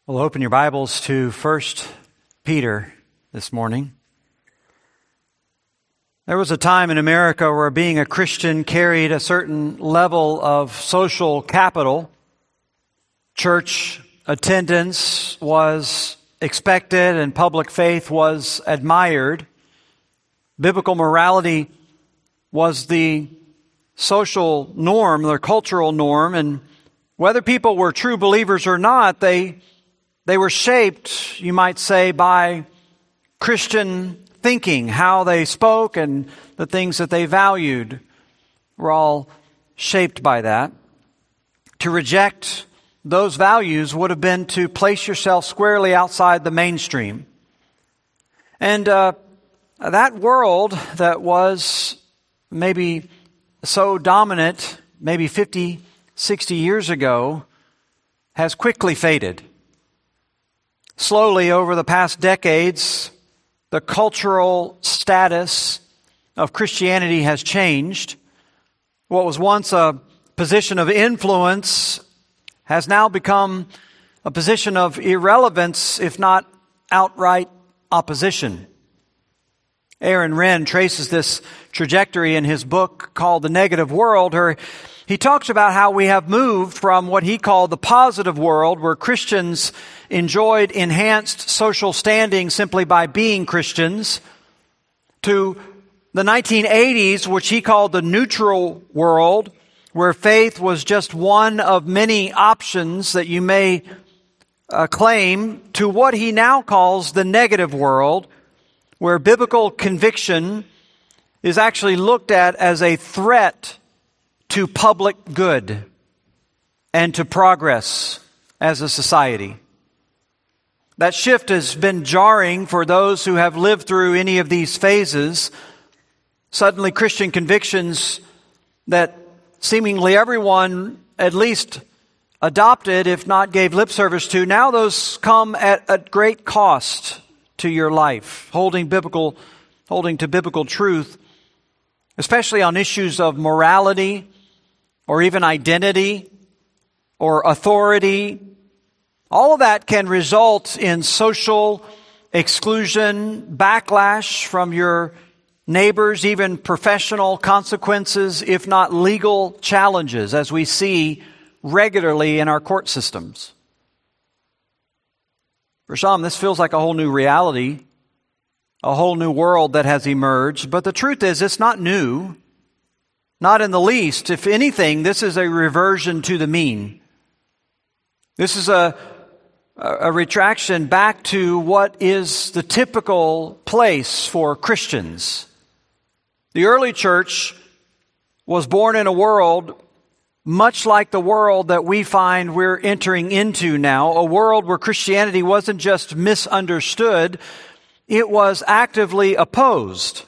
Well, open your Bibles to 1 Peter this morning. There was a time in America where being a Christian carried a certain level of social capital. Church attendance was expected and public faith was admired. Biblical morality was the social norm, the cultural norm, and whether people were true believers or not, they were shaped, you might say, by Christian thinking. How they spoke and the things that they valued were all shaped by that. To reject those values would have been to place yourself squarely outside the mainstream. And that world that was maybe so dominant, maybe 50, 60 years ago, has quickly faded. Slowly, over the past decades, the cultural status of Christianity has changed. What was once a position of influence has now become a position of irrelevance, if not outright opposition. Aaron Renn traces this trajectory in his book called The Negative World. He talks about how we have moved from what he called the positive world, where Christians enjoyed enhanced social standing simply by being Christians, to the 1980s, which he called the neutral world, where faith was just one of many options that you may claim, to what he now calls the negative world, where biblical conviction is actually looked at as a threat to public good and to progress as a society. That shift has been jarring for those who have lived through any of these phases. Suddenly, Christian convictions that seemingly everyone at least adopted, if not gave lip service to, now those come at a great cost to your life, holding to biblical truth, especially on issues of morality or even identity or authority. All of that can result in social exclusion, backlash from your neighbors, even professional consequences, if not legal challenges, as we see regularly in our court systems. For some, this feels like a whole new reality, a whole new world that has emerged. But the truth is, it's not new, not in the least. If anything, this is a reversion to the mean. This is a retraction back to what is the typical place for Christians. The early church was born in a world much like the world that we find we're entering into now, a world where Christianity wasn't just misunderstood, it was actively opposed.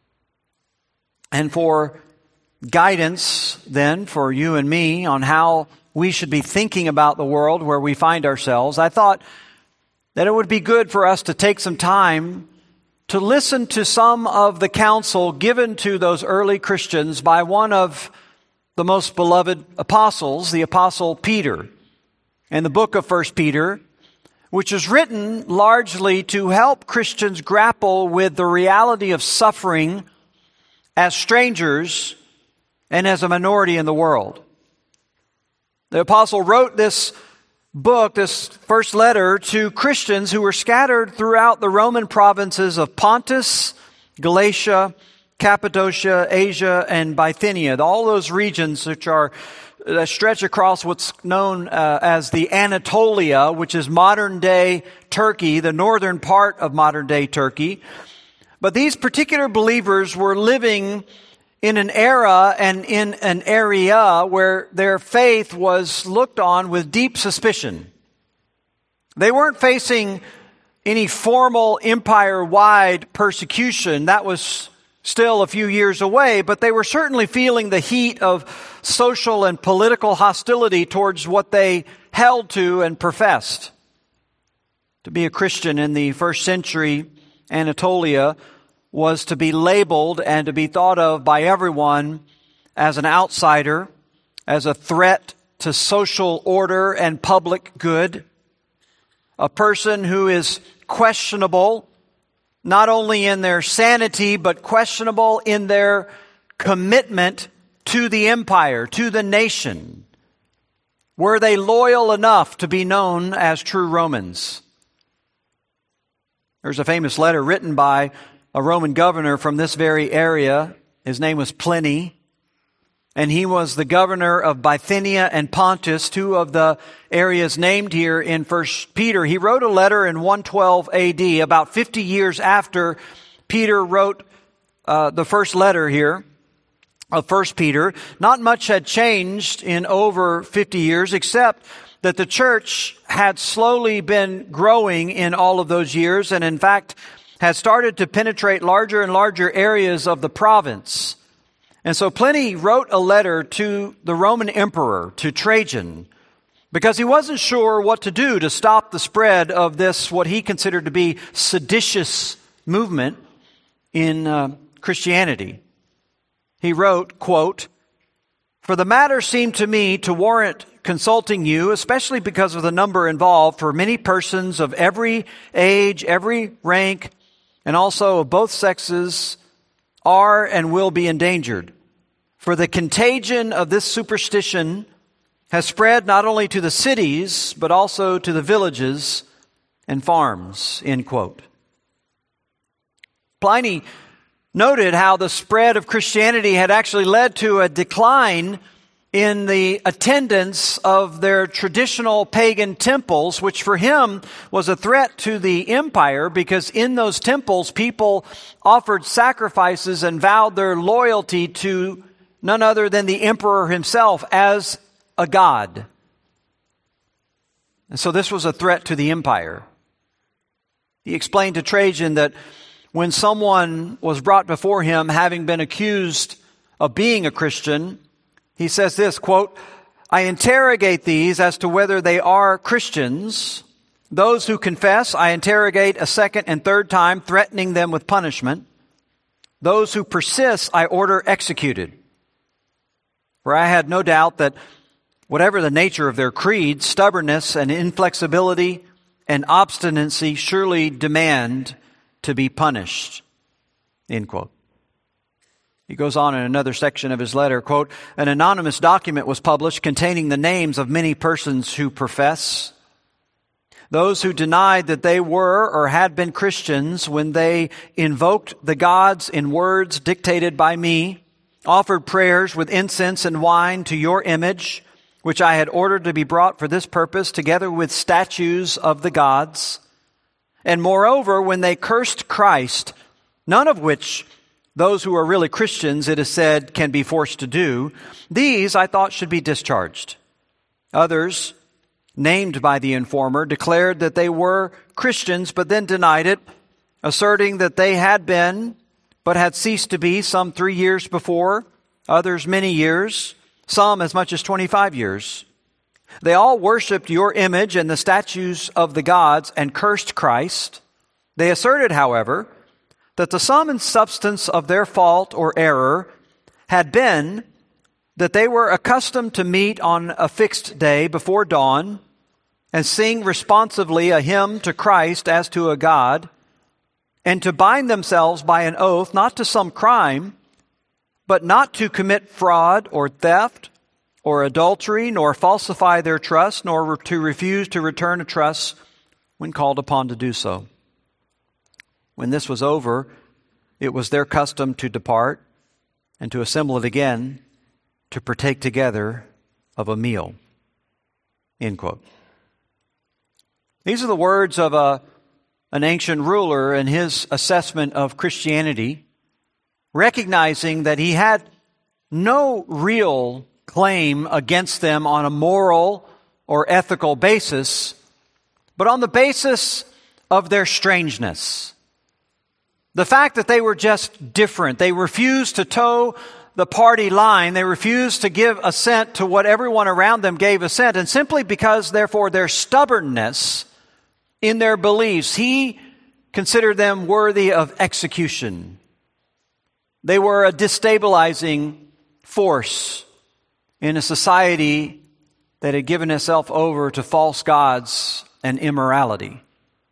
And for guidance, then, for you and me on how we should be thinking about the world where we find ourselves, I thought that it would be good for us to take some time to listen to some of the counsel given to those early Christians by one of the most beloved apostles, the Apostle Peter. In the book of 1 Peter, which is written largely to help Christians grapple with the reality of suffering as strangers and as a minority in the world. The apostle wrote this book, this first letter, to Christians who were scattered throughout the Roman provinces of Pontus, Galatia, Cappadocia, Asia, and Bithynia. All those regions which are stretch across what's known as the Anatolia, which is modern-day Turkey, the northern part of modern-day Turkey. But these particular believers were living in an era and in an area where their faith was looked on with deep suspicion. They weren't facing any formal empire-wide persecution. That was still a few years away, but they were certainly feeling the heat of social and political hostility towards what they held to and professed. To be a Christian in the first century Anatolia was to be labeled and to be thought of by everyone as an outsider, as a threat to social order and public good. a person who is questionable, not only in their sanity, but questionable in their commitment to the empire, to the nation. Were they loyal enough to be known as true Romans? There's a famous letter written by a Roman governor from this very area. His name was Pliny, and he was the governor of Bithynia and Pontus, two of the areas named here in 1 Peter. He wrote a letter in 112 AD, about 50 years after Peter wrote the first letter here of 1 Peter. Not much had changed in over 50 years, except that the church had slowly been growing in all of those years, and in fact had started to penetrate larger and larger areas of the province. And so Pliny wrote a letter to the Roman emperor, to Trajan, because he wasn't sure what to do to stop the spread of this, what he considered to be seditious movement in Christianity. He wrote, quote, "For the matter seemed to me to warrant consulting you, especially because of the number involved, for many persons of every age, every rank, and also of both sexes are and will be endangered. For the contagion of this superstition has spread not only to the cities, but also to the villages and farms," end quote. Pliny noted how the spread of Christianity had actually led to a decline in the attendance of their traditional pagan temples, which for him was a threat to the empire, because in those temples people offered sacrifices and vowed their loyalty to none other than the emperor himself as a god. And so this was a threat to the empire. He explained to Trajan that when someone was brought before him having been accused of being a Christian, he says this, quote, "I interrogate these as to whether they are Christians. Those who confess, I interrogate a second and third time, threatening them with punishment. Those who persist, I order executed. For I had no doubt that whatever the nature of their creed, stubbornness and inflexibility and obstinacy surely demand to be punished," end quote. He goes on in another section of his letter, quote, "An anonymous document was published containing the names of many persons who profess. Those who denied that they were or had been Christians when they invoked the gods in words dictated by me, offered prayers with incense and wine to your image, which I had ordered to be brought for this purpose, together with statues of the gods. And moreover, when they cursed Christ, none of which those who are really Christians, it is said, can be forced to do, these I thought should be discharged. Others, named by the informer, declared that they were Christians, but then denied it, asserting that they had been, but had ceased to be some 3 years before, others many years, some as much as 25 years. They all worshipped your image and the statues of the gods and cursed Christ. They asserted, however, that the sum and substance of their fault or error had been that they were accustomed to meet on a fixed day before dawn and sing responsively a hymn to Christ as to a God, and to bind themselves by an oath not to some crime, but not to commit fraud or theft or adultery, nor falsify their trust, nor to refuse to return a trust when called upon to do so. When this was over, it was their custom to depart and to assemble it again to partake together of a meal." End quote. These are the words of an ancient ruler in his assessment of Christianity, recognizing that he had no real claim against them on a moral or ethical basis, but on the basis of their strangeness. The fact that they were just different. They refused to toe the party line. They refused to give assent to what everyone around them gave assent. And simply because, therefore, their stubbornness in their beliefs, he considered them worthy of execution. They were a destabilizing force in a society that had given itself over to false gods and immorality.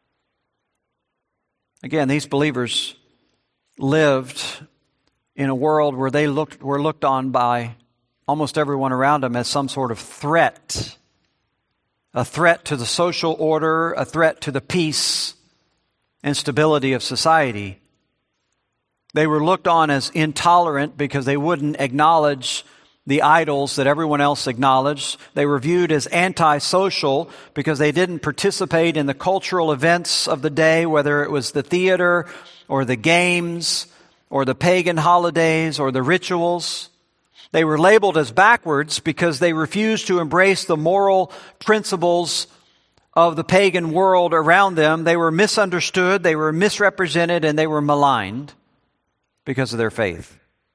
Again, these believers lived in a world where they were looked on by almost everyone around them as some sort of threat. A threat to the social order, a threat to the peace and stability of society. They were looked on as intolerant because they wouldn't acknowledge the idols that everyone else acknowledged. They were viewed as antisocial because they didn't participate in the cultural events of the day, whether it was the theater or the games or the pagan holidays or the rituals. They were labeled as backwards because they refused to embrace the moral principles of the pagan world around them. They were misunderstood, they were misrepresented, and they were maligned because of their faith.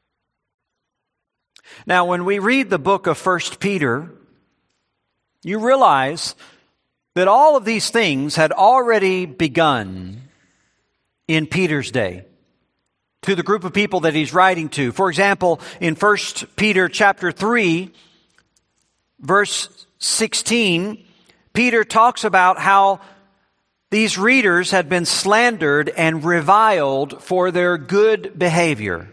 Now, when we read the book of 1 Peter, you realize that all of these things had already begun in Peter's day to the group of people that he's writing to. For example, in 1 Peter chapter 3, verse 16, Peter talks about how these readers had been slandered and reviled for their good behavior.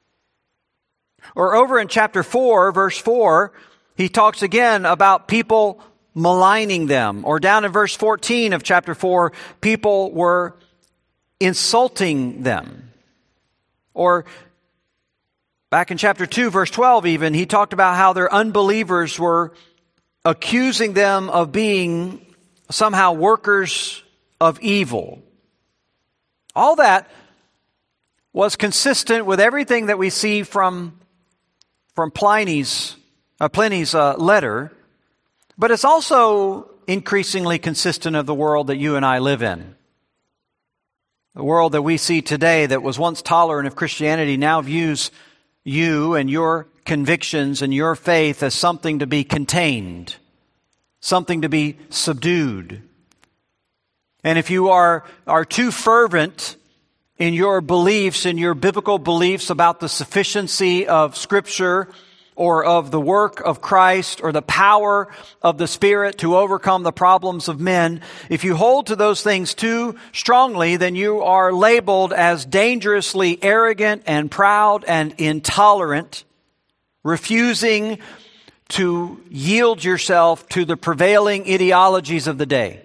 Or over in chapter 4, verse 4, he talks again about people maligning them. Or down in verse 14 of chapter 4, people were insulting them. Or back in chapter 2, verse 12 even, he talked about how their unbelievers were accusing them of being somehow workers of evil. All that was consistent with everything that we see from Pliny's letter, but it's also increasingly consistent of the world that you and I live in. The world that we see today that was once tolerant of Christianity now views you and your convictions and your faith as something to be contained, something to be subdued. And if you are too fervent in your beliefs, in your biblical beliefs about the sufficiency of Scripture or of the work of Christ or the power of the Spirit to overcome the problems of men, if you hold to those things too strongly, then you are labeled as dangerously arrogant and proud and intolerant, refusing to yield yourself to the prevailing ideologies of the day.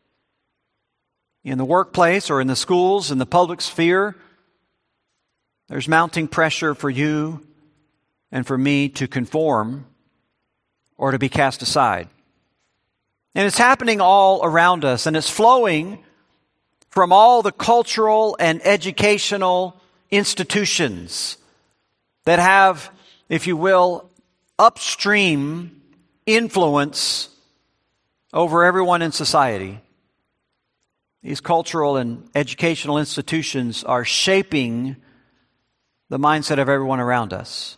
In the workplace or in the schools, in the public sphere, there's mounting pressure for you and for me to conform or to be cast aside. And it's happening all around us, and it's flowing from all the cultural and educational institutions that have, if you will, upstream influence over everyone in society. These cultural and educational institutions are shaping the mindset of everyone around us.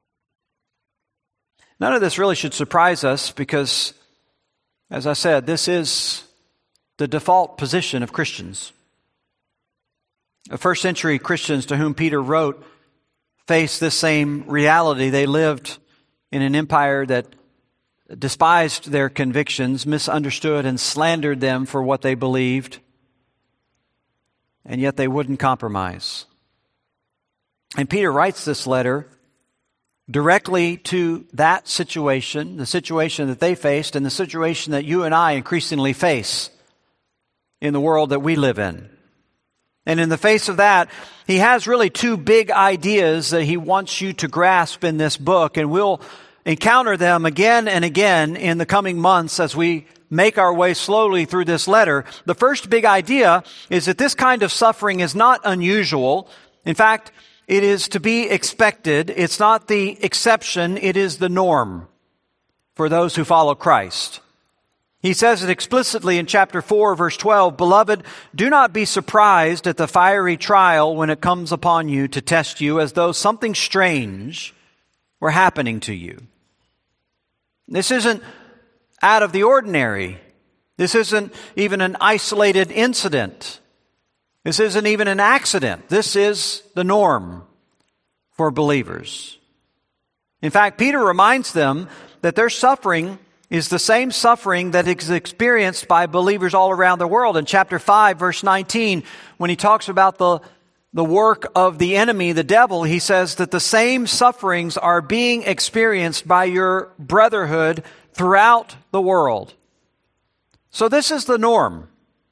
None of this really should surprise us because, as I said, this is the default position of Christians. The first century Christians to whom Peter wrote faced this same reality. They lived in an empire that despised their convictions, misunderstood and slandered them for what they believed, and yet they wouldn't compromise. And Peter writes this letter directly to that situation, the situation that they faced and the situation that you and I increasingly face in the world that we live in. And in the face of that, he has really two big ideas that he wants you to grasp in this book, and we'll encounter them again and again in the coming months as we make our way slowly through this letter. The first big idea is that this kind of suffering is not unusual. In fact, it is to be expected. It's not the exception, it is the norm for those who follow Christ. He says it explicitly in chapter 4, verse 12, "Beloved, do not be surprised at the fiery trial when it comes upon you to test you as though something strange were happening to you." This isn't out of the ordinary. This isn't even an isolated incident. This isn't even an accident. This is the norm for believers. In fact, Peter reminds them that their suffering is the same suffering that is experienced by believers all around the world. In chapter 5, verse 19, when he talks about the work of the enemy, the devil, he says that the same sufferings are being experienced by your brotherhood throughout the world. So this is the norm.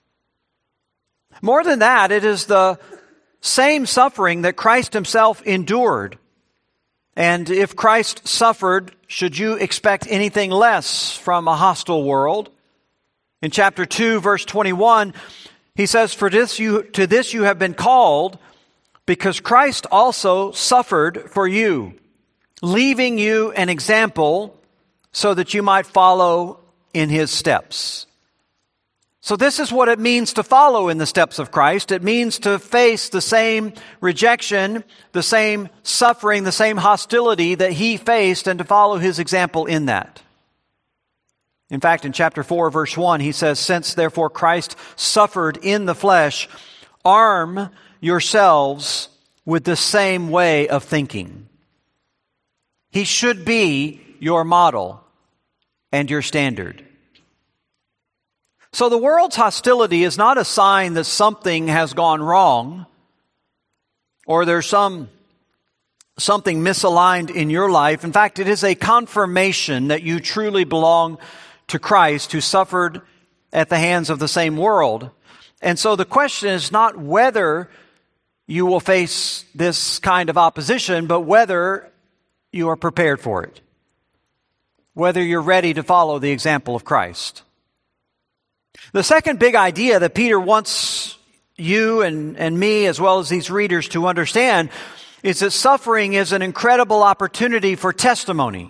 More than that, it is the same suffering that Christ himself endured. And if Christ suffered, should you expect anything less from a hostile world? In chapter 2, verse 21, he says, to this you have been called, because Christ also suffered for you, leaving you an example so that you might follow in his steps. So this is what it means to follow in the steps of Christ. It means to face the same rejection, the same suffering, the same hostility that he faced, and to follow his example in that. In fact, in chapter 4, verse 1, he says, since therefore Christ suffered in the flesh, arm yourselves with the same way of thinking. He should be your model and your standard. So the world's hostility is not a sign that something has gone wrong or there's something misaligned in your life. In fact, it is a confirmation that you truly belong to Christ, who suffered at the hands of the same world. And so the question is not whether you will face this kind of opposition, but whether you are prepared for it, whether you're ready to follow the example of Christ. The second big idea that Peter wants you and me, as well as these readers, to understand is that suffering is an incredible opportunity for testimony.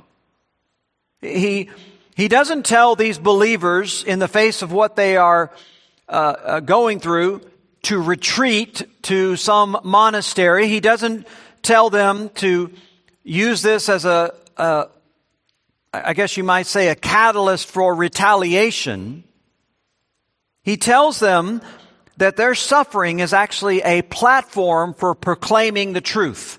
He doesn't tell these believers in the face of what they are going through to retreat to some monastery. He doesn't tell them to use this as I guess you might say, a catalyst for retaliation. He tells them that their suffering is actually a platform for proclaiming the truth.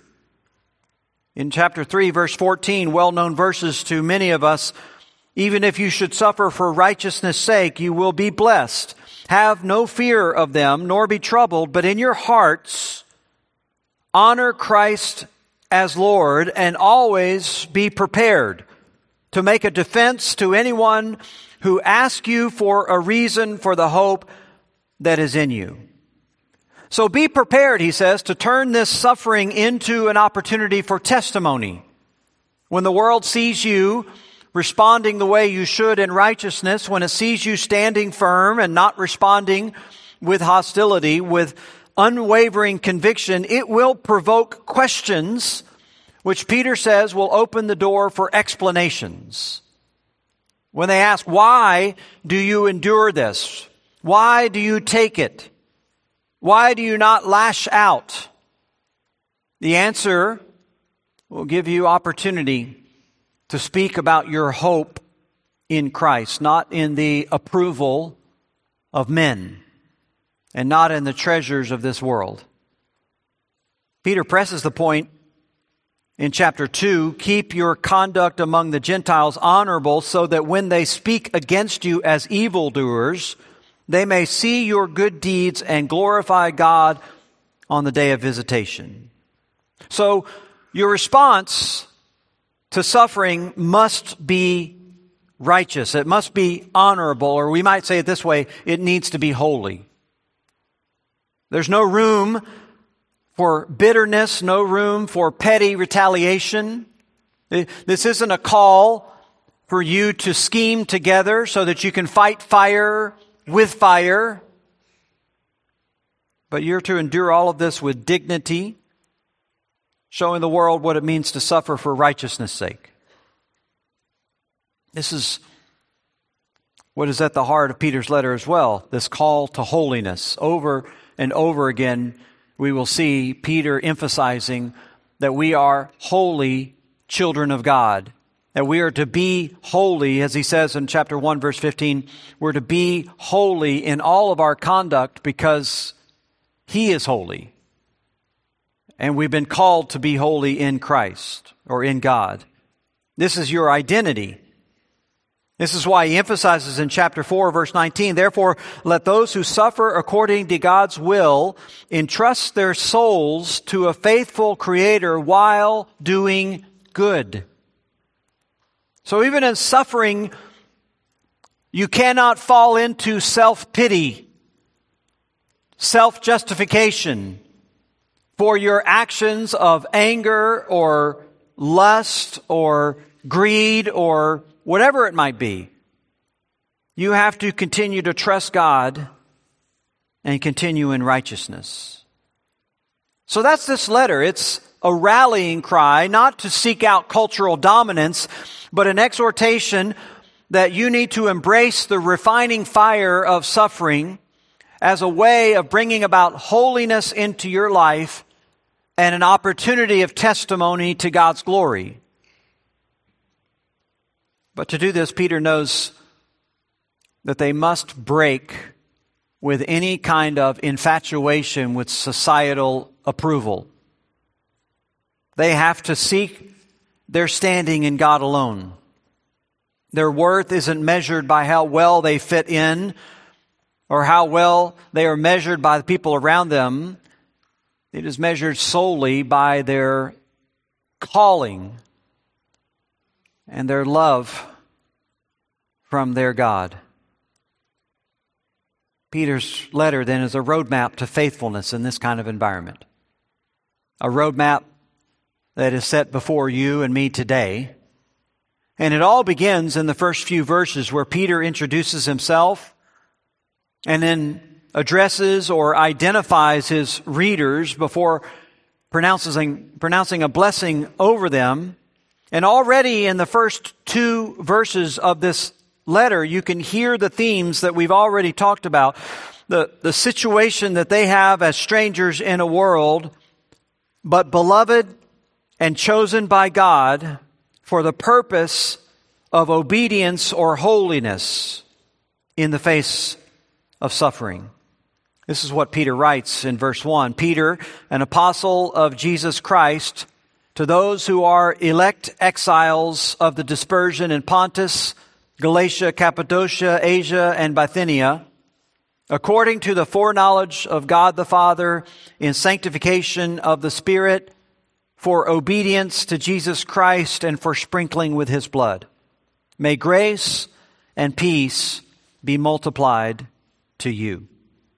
In chapter 3, verse 14, well-known verses to many of us, even if you should suffer for righteousness' sake, you will be blessed. Have no fear of them, nor be troubled, but in your hearts honor Christ as Lord, and always be prepared to make a defense to anyone who asks you for a reason for the hope that is in you. So be prepared, he says, to turn this suffering into an opportunity for testimony. When the world sees you responding the way you should in righteousness, when it sees you standing firm and not responding with hostility, with unwavering conviction, it will provoke questions, which Peter says will open the door for explanations. When they ask, why do you endure this? Why do you take it? Why do you not lash out? The answer will give you opportunity to speak about your hope in Christ, not in the approval of men and not in the treasures of this world. Peter presses the point in chapter 2, keep your conduct among the Gentiles honorable, so that when they speak against you as evildoers, they may see your good deeds and glorify God on the day of visitation. So your response to suffering must be righteous. It must be honorable, or we might say it this way, it needs to be holy. There's no room for bitterness, no room for petty retaliation. This isn't a call for you to scheme together so that you can fight fire with fire. But you're to endure all of this with dignity, showing the world what it means to suffer for righteousness' sake. This is what is at the heart of Peter's letter as well, this call to holiness. Over and over again, we will see Peter emphasizing that we are holy children of God, that we are to be holy, as he says in chapter 1, verse 15, we're to be holy in all of our conduct because he is holy. And we've been called to be holy in Christ or in God. This is your identity. This is why he emphasizes in chapter 4, verse 19, therefore, let those who suffer according to God's will entrust their souls to a faithful Creator while doing good. So even in suffering, you cannot fall into self-pity, self-justification for your actions of anger or lust or greed or whatever it might be. You have to continue to trust God and continue in righteousness. So that's this letter. It's a rallying cry, not to seek out cultural dominance, but an exhortation that you need to embrace the refining fire of suffering as a way of bringing about holiness into your life and an opportunity of testimony to God's glory. But to do this, Peter knows that they must break with any kind of infatuation with societal approval. They have to seek their standing in God alone. Their worth isn't measured by how well they fit in or how well they are measured by the people around them. It is measured solely by their calling and their love from their God. Peter's letter then is a roadmap to faithfulness in this kind of environment. A roadmap that is set before you and me today. And it all begins in the first few verses where Peter introduces himself and then addresses or identifies his readers before pronouncing a blessing over them. And already in the first 2 verses of this letter, you can hear the themes that we've already talked about. The situation that they have as strangers in a world, but beloved and chosen by God for the purpose of obedience or holiness in the face of suffering. This is what Peter writes in verse 1. Peter, an apostle of Jesus Christ, to those who are elect exiles of the dispersion in Pontus, Galatia, Cappadocia, Asia, and Bithynia, according to the foreknowledge of God the Father in sanctification of the Spirit, for obedience to Jesus Christ and for sprinkling with His blood. May grace and peace be multiplied to you.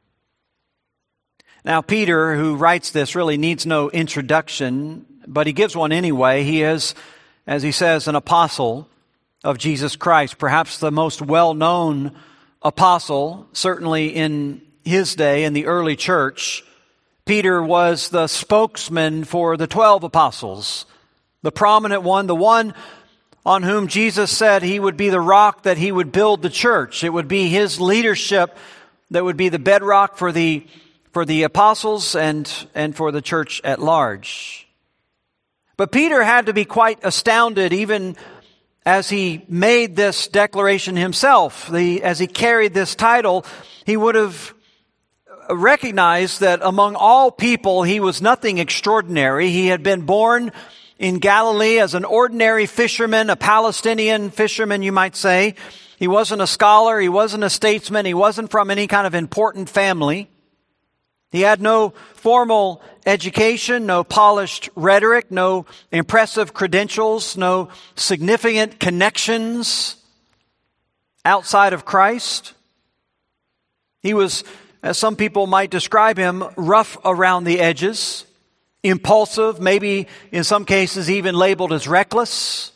Now, Peter, who writes this, really needs no introduction, but he gives one anyway. He is, as he says, an apostle of Jesus Christ, perhaps the most well-known apostle, certainly in his day in the early church. Peter was the spokesman for the 12 apostles, the prominent one, the one on whom Jesus said he would be the rock that he would build the church. It would be his leadership that would be the bedrock for the apostles and for the church at large. But Peter had to be quite astounded even as he made this declaration himself. As he carried this title, he would have recognized that among all people he was nothing extraordinary. He had been born in Galilee as an ordinary fisherman, a Palestinian fisherman, you might say. He wasn't a scholar, he wasn't a statesman, he wasn't from any kind of important family. He had no formal education, no polished rhetoric, no impressive credentials, no significant connections outside of Christ. He was, as some people might describe him, rough around the edges, impulsive, maybe in some cases even labeled as reckless.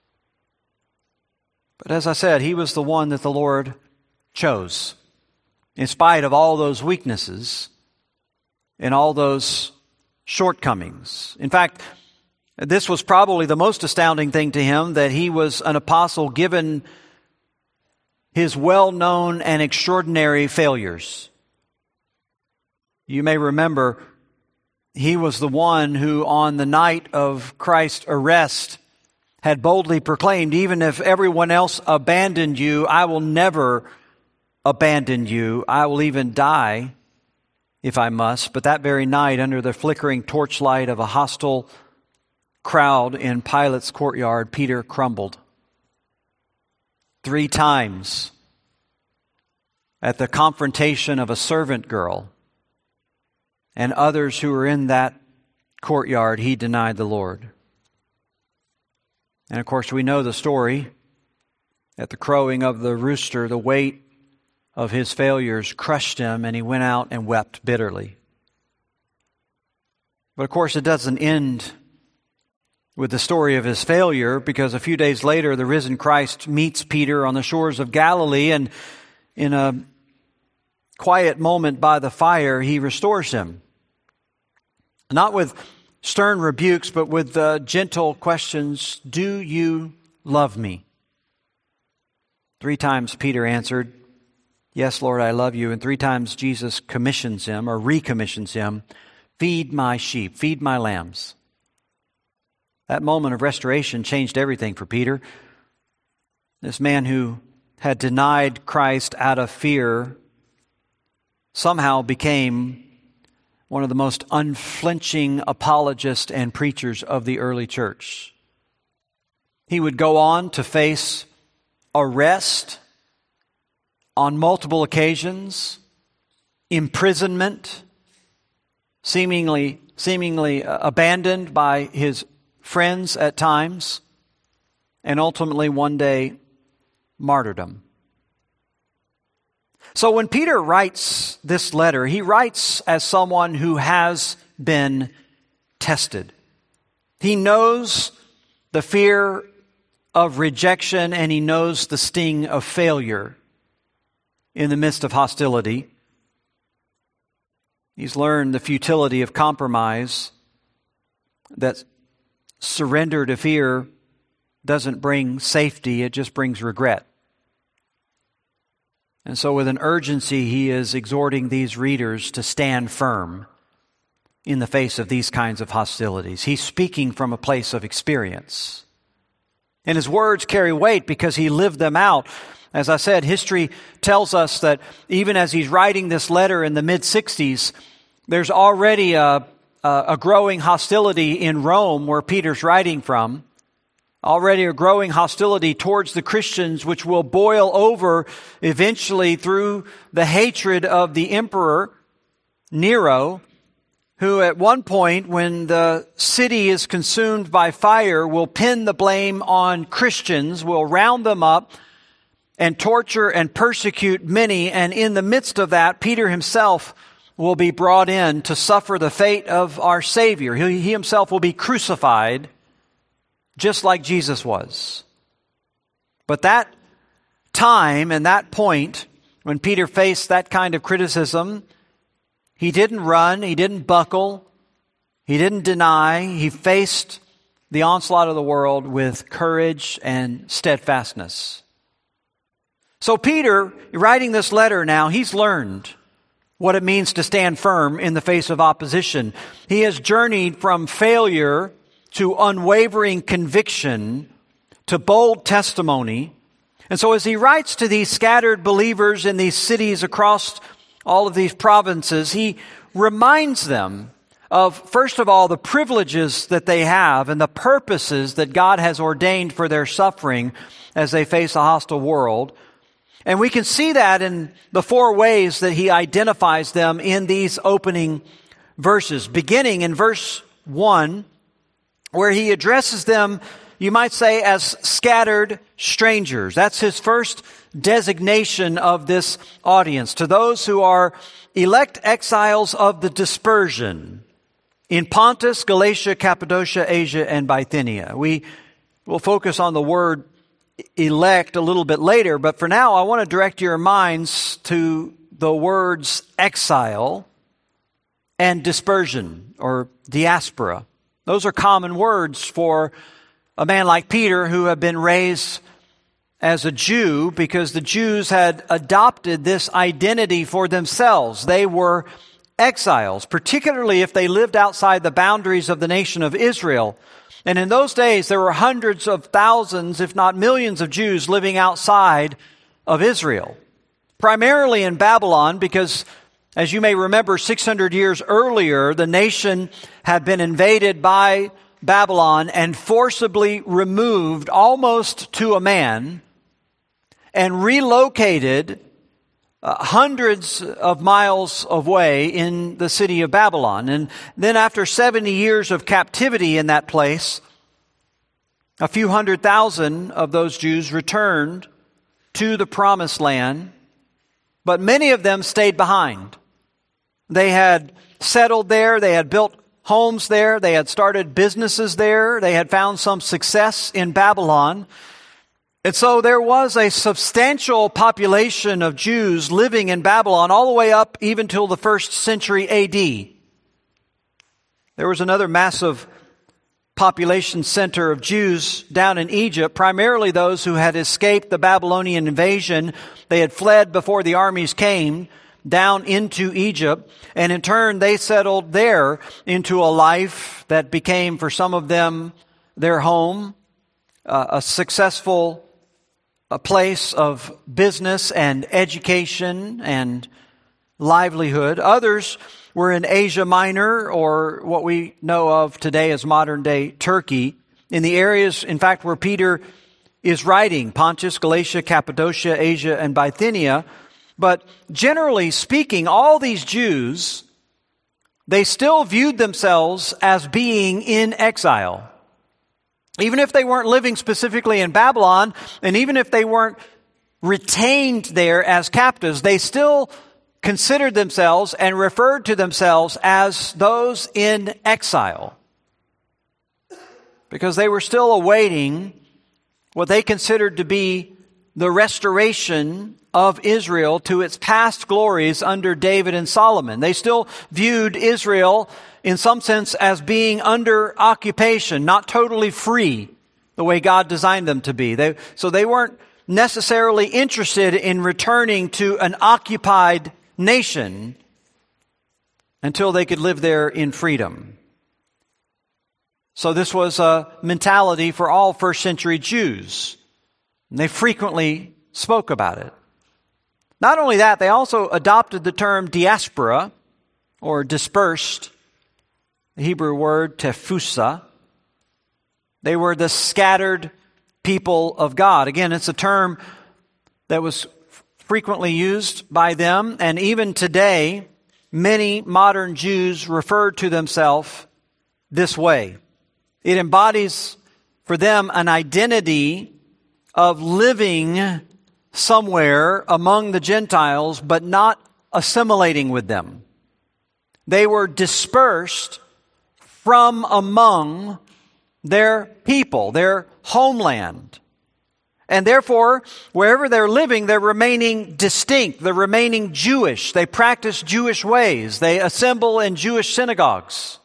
But as I said, he was the one that the Lord chose, in spite of all those weaknesses and all those shortcomings. In fact, this was probably the most astounding thing to him, that he was an apostle given his well-known and extraordinary failures. You may remember he was the one who on the night of Christ's arrest had boldly proclaimed, even if everyone else abandoned you, I will never abandon you. I will even die if I must. But that very night, under the flickering torchlight of a hostile crowd in Pilate's courtyard, Peter crumbled. 3 times at the confrontation of a servant girl and others who were in that courtyard, he denied the Lord. And of course, we know the story. At the crowing of the rooster, the weight of his failures crushed him, and he went out and wept bitterly. But of course, it doesn't end with the story of his failure, because a few days later, the risen Christ meets Peter on the shores of Galilee, and in a quiet moment by the fire, he restores him. Not with stern rebukes, but with gentle questions. Do you love me? 3 times Peter answered, yes, Lord, I love you. And 3 times Jesus commissions him, or recommissions him, feed my sheep, feed my lambs. That moment of restoration changed everything for Peter. This man who had denied Christ out of fear somehow became one of the most unflinching apologists and preachers of the early church. He would go on to face arrest on multiple occasions, imprisonment, seemingly abandoned by his friends at times, and ultimately one day martyrdom. So when Peter writes this letter, he writes as someone who has been tested. He knows the fear of rejection, and he knows the sting of failure in the midst of hostility. He's learned the futility of compromise, that surrender to fear doesn't bring safety, it just brings regret. And so with an urgency, he is exhorting these readers to stand firm in the face of these kinds of hostilities. He's speaking from a place of experience. And his words carry weight because he lived them out. As I said, history tells us that even as he's writing this letter in the mid-60s, there's already a growing hostility in Rome, where Peter's writing from. Already a growing hostility towards the Christians, which will boil over eventually through the hatred of the emperor, Nero, who at one point, when the city is consumed by fire, will pin the blame on Christians, will round them up and torture and persecute many. And in the midst of that, Peter himself will be brought in to suffer the fate of our Savior. He himself will be crucified, just like Jesus was. But that time and that point, when Peter faced that kind of criticism, he didn't run, he didn't buckle, he didn't deny. He faced the onslaught of the world with courage and steadfastness. So Peter, writing this letter now, he's learned what it means to stand firm in the face of opposition. He has journeyed from failure to unwavering conviction to bold testimony. And so as he writes to these scattered believers in these cities across all of these provinces, he reminds them of, first of all, the privileges that they have and the purposes that God has ordained for their suffering as they face a hostile world. And we can see that in the 4 ways that he identifies them in these opening verses, beginning in verse 1, where he addresses them, you might say, as scattered strangers. That's his first designation of this audience, to those who are elect exiles of the dispersion in Pontus, Galatia, Cappadocia, Asia, and Bithynia. We will focus on the word elect a little bit later, but for now I want to direct your minds to the words exile and dispersion or diaspora. Those are common words for a man like Peter, who had been raised as a Jew, because the Jews had adopted this identity for themselves. They were exiles, particularly if they lived outside the boundaries of the nation of Israel. And in those days, there were hundreds of thousands, if not millions, of Jews living outside of Israel, primarily in Babylon, because, as you may remember, 600 years earlier, the nation had been invaded by Babylon and forcibly removed almost to a man. and relocated hundreds of miles away in the city of Babylon. And then after 70 years of captivity in that place, a few 100,000 of those Jews returned to the promised land, but many of them stayed behind. They had settled there, they had built homes there, they had started businesses there, they had found some success in Babylon. And so there was a substantial population of Jews living in Babylon all the way up even till the 1st century AD. There was another massive population center of Jews down in Egypt, primarily those who had escaped the Babylonian invasion. They had fled before the armies came down into Egypt, and in turn they settled there into a life that became for some of them their home, a successful place of business and education and livelihood. Others were in Asia Minor, or what we know of today as modern-day Turkey, in the areas, in fact, where Peter is writing, Pontus, Galatia, Cappadocia, Asia, and Bithynia. But generally speaking, all these Jews, they still viewed themselves as being in exile. Even if they weren't living specifically in Babylon, and even if they weren't retained there as captives, they still considered themselves and referred to themselves as those in exile, because they were still awaiting what they considered to be the restoration of Israel to its past glories under David and Solomon. They still viewed Israel in some sense as being under occupation, not totally free the way God designed them to be. So they weren't necessarily interested in returning to an occupied nation until they could live there in freedom. So this was a mentality for all first century Jews. And they frequently spoke about it. Not only that, they also adopted the term diaspora, or dispersed, the Hebrew word tephusa. They were the scattered people of God. Again, it's a term that was frequently used by them, and even today, many modern Jews refer to themselves this way. It embodies for them an identity of living somewhere among the Gentiles, but not assimilating with them. They were dispersed from among their people, their homeland. And therefore, wherever they're living, they're remaining distinct. They're remaining Jewish. They practice Jewish ways. They assemble in Jewish synagogues.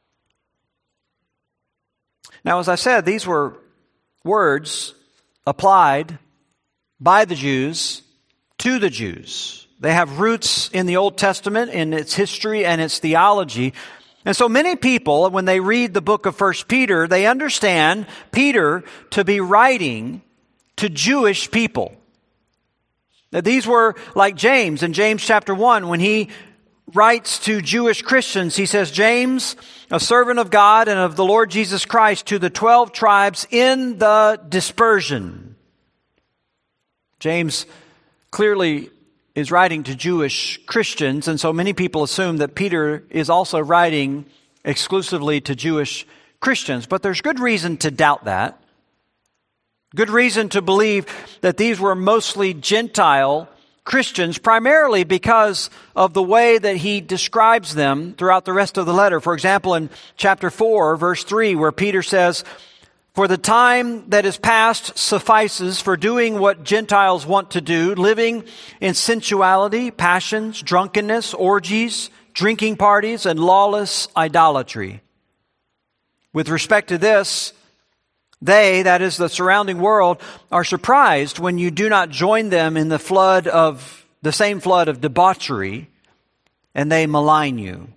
Now, as I said, these were words applied by the Jews to the Jews. They have roots in the Old Testament, in its history and its theology. And so many people, when they read the book of 1 Peter, they understand Peter to be writing to Jewish people. That these were like James in James chapter 1, when he writes to Jewish Christians, he says, James, a servant of God and of the Lord Jesus Christ, to the 12 tribes in the dispersion. James clearly is writing to Jewish Christians, and so many people assume that Peter is also writing exclusively to Jewish Christians. But there's good reason to doubt that. Good reason to believe that these were mostly Gentile Christians, primarily because of the way that he describes them throughout the rest of the letter. For example, in chapter 4, verse 3, where Peter says, "For the time that is past suffices for doing what Gentiles want to do, living in sensuality, passions, drunkenness, orgies, drinking parties, and lawless idolatry. With respect to this, they," that is the surrounding world, "are surprised when you do not join them in the same flood of debauchery, and they malign you."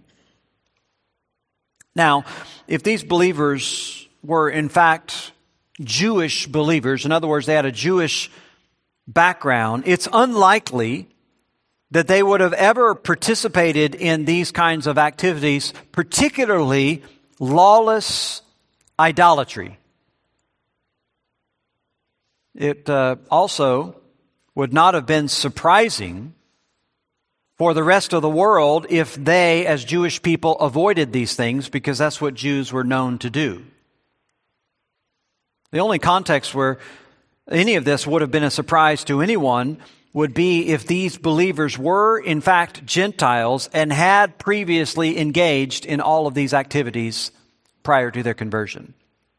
Now, if these believers were in fact Jewish believers, in other words, they had a Jewish background, it's unlikely that they would have ever participated in these kinds of activities, particularly lawless idolatry. It also would not have been surprising for the rest of the world if they, as Jewish people, avoided these things, because that's what Jews were known to do. The only context where any of this would have been a surprise to anyone would be if these believers were, in fact, Gentiles and had previously engaged in all of these activities prior to their conversion.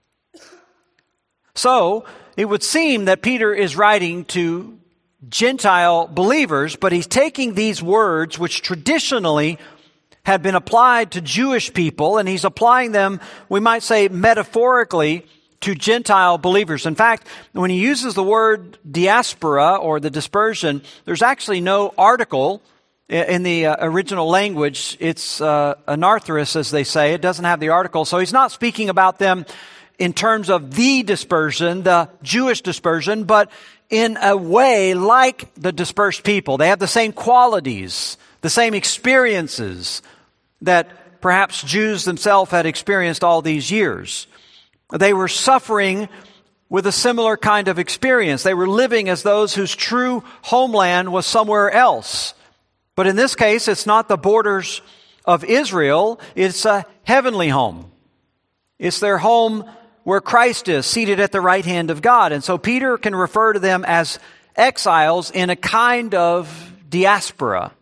So, it would seem that Peter is writing to Gentile believers, but he's taking these words which traditionally had been applied to Jewish people, and he's applying them, we might say, metaphorically to Gentile believers. In fact, when he uses the word diaspora or the dispersion, there's actually no article in the original language. It's anarthrous, as they say. It doesn't have the article. So he's not speaking about them in terms of the dispersion, the Jewish dispersion, but in a way like the dispersed people. They have the same qualities, the same experiences that perhaps Jews themselves had experienced all these years. They were suffering with a similar kind of experience. They were living as those whose true homeland was somewhere else. But in this case, it's not the borders of Israel. It's a heavenly home. It's their home where Christ is, seated at the right hand of God. And so Peter can refer to them as exiles in a kind of diaspora.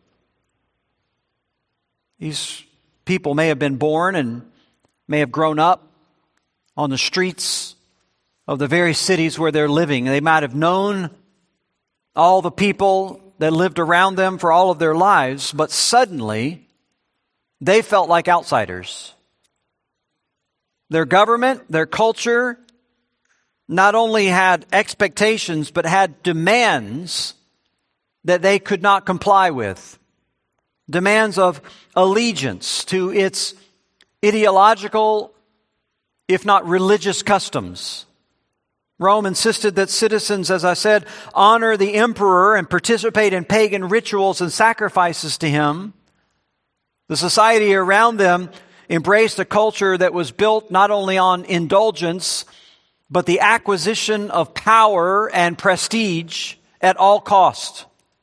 These people may have been born and may have grown up on the streets of the very cities where they're living. They might have known all the people that lived around them for all of their lives, but suddenly they felt like outsiders. Their government, their culture, not only had expectations, but had demands that they could not comply with. Demands of allegiance to its ideological, if not religious, customs. Rome insisted that citizens, as I said, honor the emperor and participate in pagan rituals and sacrifices to him. The society around them embraced a culture that was built not only on indulgence, but the acquisition of power and prestige at all cost.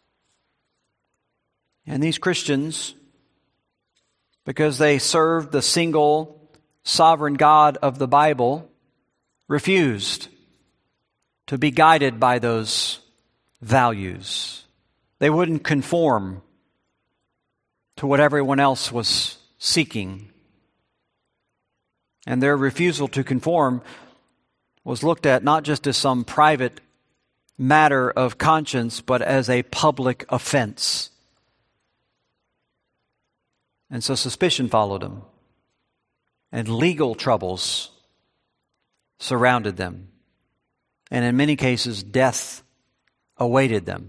And these Christians, because they served the single sovereign God of the Bible, refused to be guided by those values. They wouldn't conform to what everyone else was seeking. And their refusal to conform was looked at not just as some private matter of conscience, but as a public offense. And so suspicion followed them, and legal troubles surrounded them. And in many cases, death awaited them.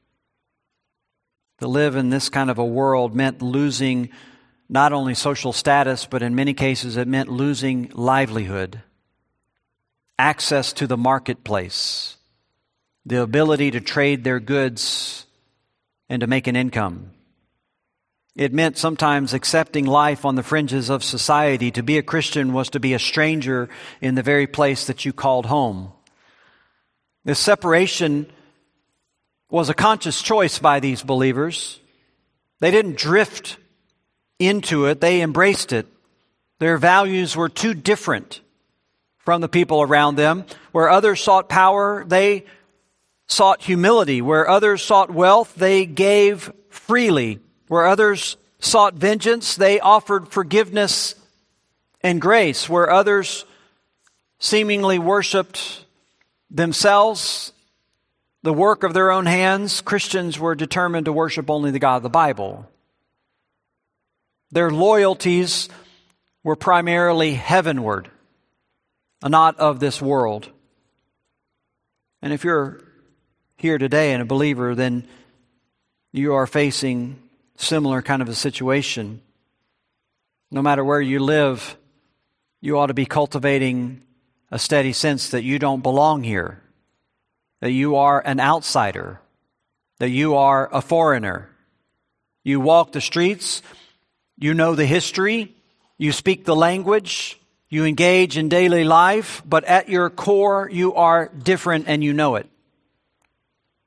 To live in this kind of a world meant losing not only social status, but in many cases it meant losing livelihood, access to the marketplace, the ability to trade their goods and to make an income. It meant sometimes accepting life on the fringes of society. To be a Christian was to be a stranger in the very place that you called home. This separation was a conscious choice by these believers. They didn't drift into it, they embraced it. Their values were too different from the people around them. Where others sought power, they sought humility. Where others sought wealth, they gave freely. Where others sought vengeance, they offered forgiveness and grace. Where others seemingly worshiped themselves, the work of their own hands, Christians were determined to worship only the God of the Bible. Their loyalties were primarily heavenward, not of this world. And if you're here today and a believer, then you are facing similar kind of a situation. No matter where you live, you ought to be cultivating a steady sense that you don't belong here, that you are an outsider, that you are a foreigner. You walk the streets, you know the history, you speak the language, you engage in daily life, but at your core you are different and you know it.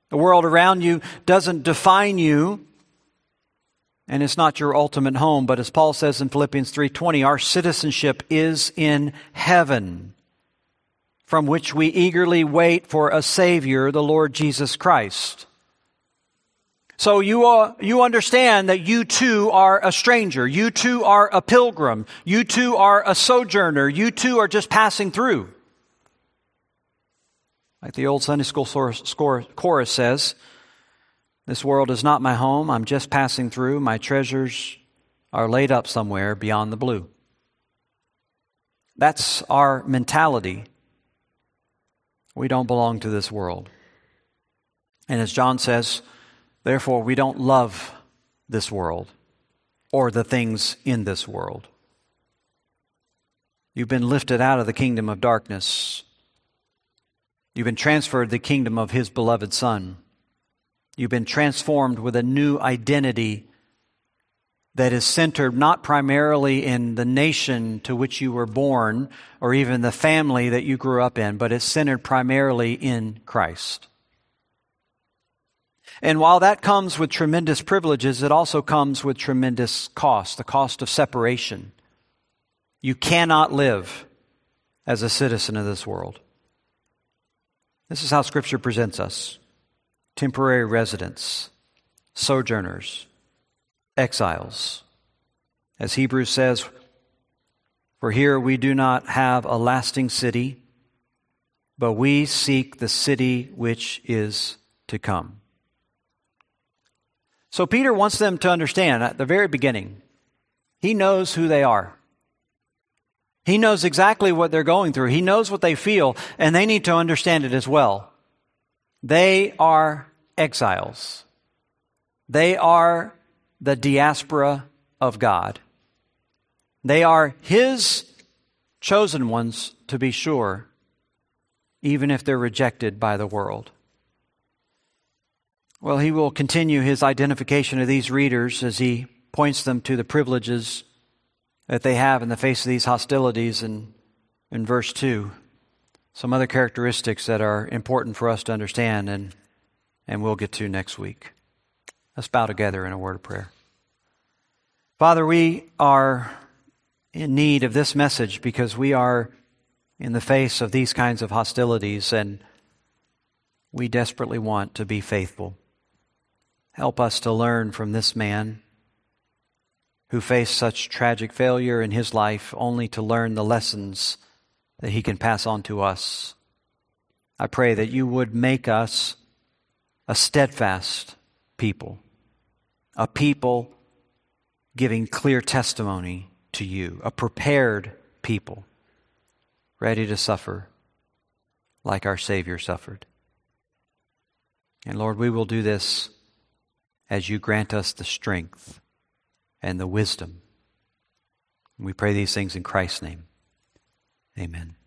The world around you doesn't define you, and it's not your ultimate home. But as Paul says in Philippians 3:20, our citizenship is in heaven, from which we eagerly wait for a Savior, the Lord Jesus Christ. So you understand that you too are a stranger. You too are a pilgrim. You too are a sojourner. You too are just passing through. Like the old Sunday school chorus says, this world is not my home. I'm just passing through. My treasures are laid up somewhere beyond the blue. That's our mentality. We don't belong to this world. And as John says, therefore we don't love this world or the things in this world. You've been lifted out of the kingdom of darkness. You've been transferred to the kingdom of His beloved Son. You've been transformed with a new identity that is centered not primarily in the nation to which you were born or even the family that you grew up in, but it's centered primarily in Christ. And while that comes with tremendous privileges, it also comes with tremendous cost, the cost of separation. You cannot live as a citizen of this world. This is how Scripture presents us: temporary residents, sojourners, exiles. As Hebrews says, for here we do not have a lasting city, but we seek the city which is to come. So Peter wants them to understand at the very beginning, he knows who they are. He knows exactly what they're going through. He knows what they feel, and they need to understand it as well. They are exiles. They are the diaspora of God. They are His chosen ones, to be sure, even if they're rejected by the world. Well, he will continue his identification of these readers as he points them to the privileges that they have in the face of these hostilities in verse 2. Some other characteristics that are important for us to understand and we'll get to next week. Let's bow together in a word of prayer. Father, we are in need of this message because we are in the face of these kinds of hostilities and we desperately want to be faithful. Help us to learn from this man who faced such tragic failure in his life only to learn the lessons that he can pass on to us. I pray that you would make us a steadfast people, a people giving clear testimony to you, a prepared people, ready to suffer like our Savior suffered. And Lord, we will do this as you grant us the strength and the wisdom. We pray these things in Christ's name. Amen.